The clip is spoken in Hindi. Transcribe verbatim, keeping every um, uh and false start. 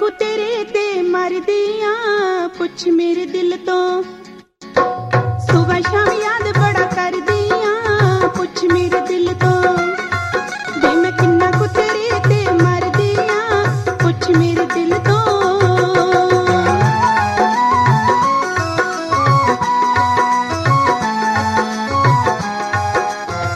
बापू तेरे ते मर दिया, पुछ मेरे दिल तो